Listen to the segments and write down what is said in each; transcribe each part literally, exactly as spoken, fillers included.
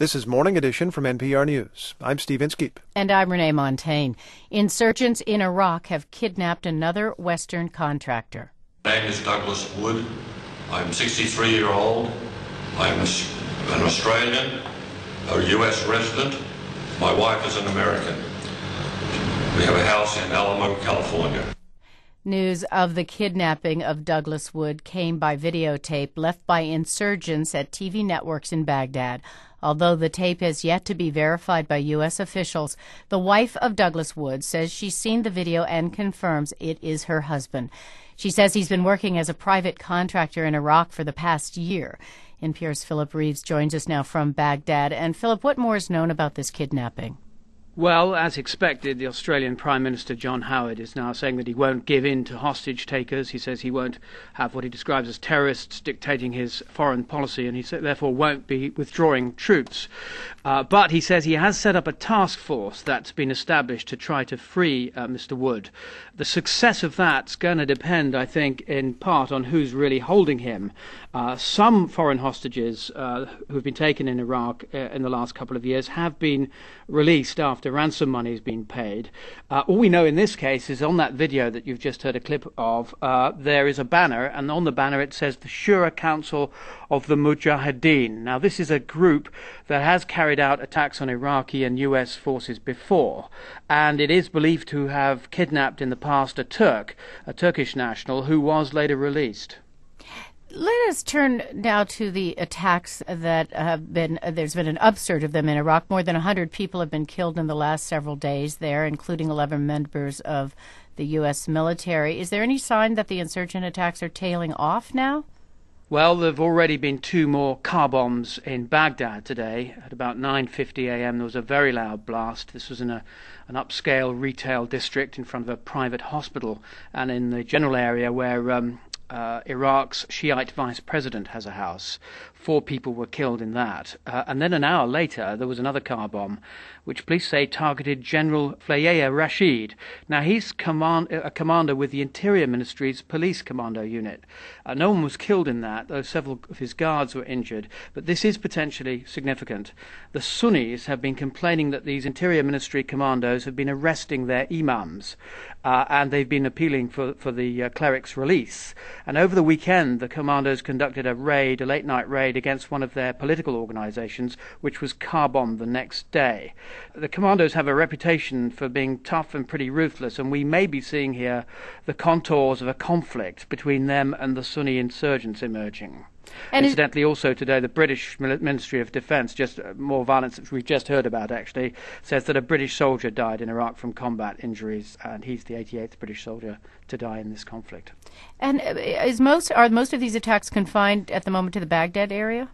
This is Morning Edition from N P R News. I'm Steve Inskeep. And I'm Renee Montagne. Insurgents in Iraq have kidnapped another Western contractor. My name is Douglas Wood. I'm sixty-three years old. I'm an Australian, a U S resident. My wife is an American. We have a house in Alamo, California. News of the kidnapping of Douglas Wood came by videotape left by insurgents at T V networks in Baghdad. Although the tape has yet to be verified by U S officials, the wife of Douglas Wood says she's seen the video and confirms it is her husband. She says he's been working as a private contractor in Iraq for the past year. N P R's Philip Reeves joins us now from Baghdad. And Philip, what more is known about this kidnapping? Well, as expected, the Australian Prime Minister John Howard is now saying that he won't give in to hostage takers. He says he won't have what he describes as terrorists dictating his foreign policy, and he therefore won't be withdrawing troops. Uh, but he says he has set up a task force that's been established to try to free uh, Mister Wood. The success of that's going to depend, I think, in part on who's really holding him. Uh, some foreign hostages uh, who have been taken in Iraq uh, in the last couple of years have been released after ransom money has been paid. Uh, all we know in this case is on that video that you've just heard a clip of, uh, there is a banner, and on the banner it says the Shura Council of the Mujahideen. Now, this is a group that has carried out attacks on Iraqi and U S forces before, and it is believed to have kidnapped in the past a Turk, a Turkish national, who was later released. Let us turn now to the attacks that have been, uh, there's been an upsurge of them in Iraq. More than one hundred people have been killed in the last several days there, including eleven members of the U S military. Is there any sign that the insurgent attacks are tailing off now? Well, there have already been two more car bombs in Baghdad today. At about nine fifty a.m. there was a very loud blast. This was in a, an upscale retail district in front of a private hospital and in the general area where um, Uh, Iraq's Shiite vice president has a house. Four people were killed in that. Uh, and then an hour later, there was another car bomb, which police say targeted General Flayea Rashid. Now, he's command, a commander with the Interior Ministry's police commando unit. Uh, no one was killed in that, though several of his guards were injured. But this is potentially significant. The Sunnis have been complaining that these Interior Ministry commandos have been arresting their imams, uh, and they've been appealing for, for the uh, cleric's release. And over the weekend, the commandos conducted a raid, a late-night raid, against one of their political organizations, which was car-bombed the next day. The commandos have a reputation for being tough and pretty ruthless, and we may be seeing here the contours of a conflict between them and the Sunni insurgents emerging. And incidentally, also today, the British Ministry of Defence, just uh, more violence that we've just heard about, actually, says that a British soldier died in Iraq from combat injuries, and he's the eighty-eighth British soldier to die in this conflict. And is most are most of these attacks confined at the moment to the Baghdad area?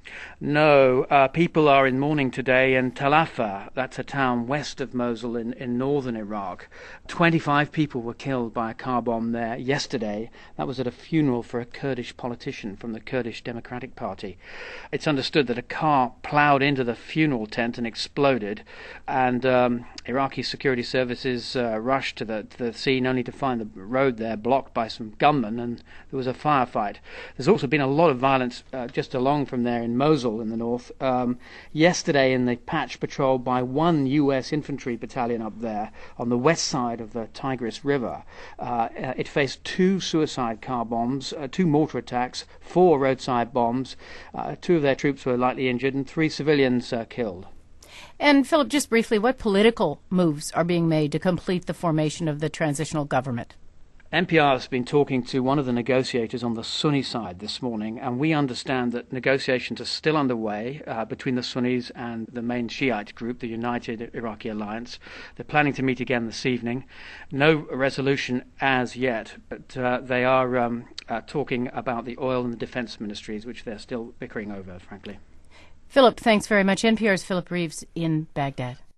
No, uh, people are in mourning today in Tel Afar. That's a town west of Mosul in, in northern Iraq. twenty-five people were killed by a car bomb there yesterday. That was at a funeral for a Kurdish politician from the Kurdish Democratic Party. It's understood that a car ploughed into the funeral tent and exploded, and um, Iraqi security services uh, rushed to the, to the scene only to find the road there blocked by some gunmen, and there was a firefight. There's also been a lot of violence uh, just along from there in Mosul in the north. Um, yesterday in the patch patrolled by one U S infantry battalion up there on the west side of the Tigris River. Uh, it faced two suicide car bombs, uh, two mortar attacks, four roadside bombs. Uh, two of their troops were lightly injured and three civilians uh, killed. And Philip, just briefly, what political moves are being made to complete the formation of the transitional government? N P R has been talking to one of the negotiators on the Sunni side this morning, and we understand that negotiations are still underway uh, between the Sunnis and the main Shiite group, the United Iraqi Alliance. They're planning to meet again this evening. No resolution as yet, but uh, they are um, uh, talking about the oil and the defense ministries, which they're still bickering over, frankly. Philip, thanks very much. N P R's Philip Reeves in Baghdad.